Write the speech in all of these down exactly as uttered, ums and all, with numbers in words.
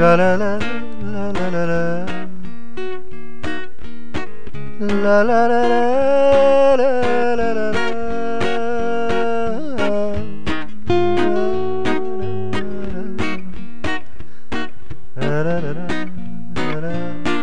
La la la la la la la. La la la la la la la la. La la la la la la.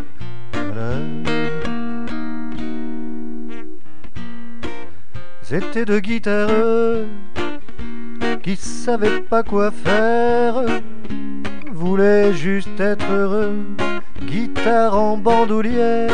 C'était deux guitareux qui savaient pas quoi faire, voulaient juste être heureux, guitare en bandoulière.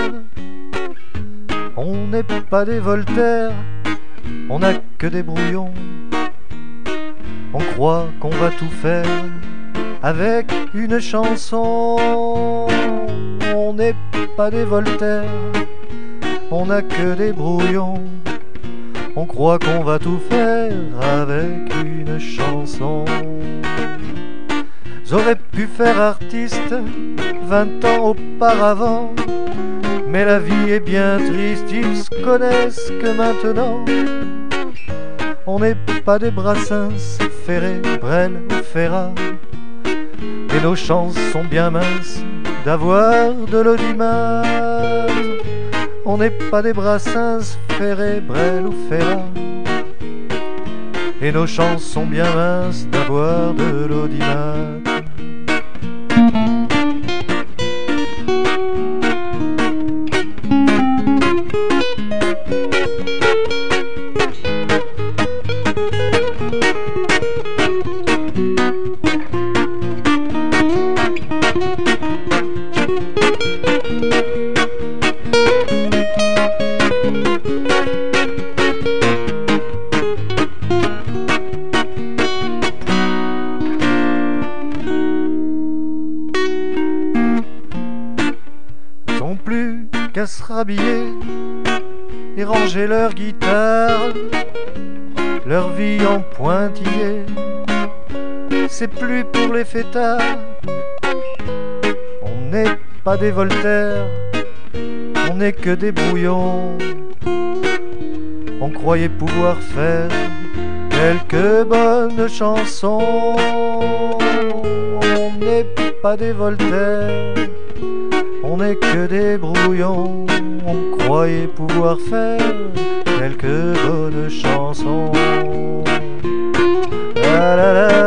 On n'est pas des Voltaire, on n'a que des brouillons. On croit qu'on va tout faire avec une chanson. On n'est pas des Voltaire, on n'a que des brouillons. On croit qu'on va tout faire avec une chanson. J'aurais pu faire artiste vingt ans auparavant, mais la vie est bien triste, ils se connaissent que maintenant. On n'est pas des Brassens, Ferré, Brel ou Ferrat, et nos chances sont bien minces d'avoir de l'audimat. On n'est pas des Brassens, Ferré, Brel ou Ferrat, et nos chances sont bien minces d'avoir de l'audimat. Plus qu'à se rhabiller et ranger leur guitare, leur vie en pointillé, c'est plus pour les fêtards. On n'est pas des Voltaire, on n'est que des brouillons. On croyait pouvoir faire quelques bonnes chansons. On n'est pas des Voltaire, on n'est que des brouillons. On croyait pouvoir faire quelques bonnes chansons. La la la.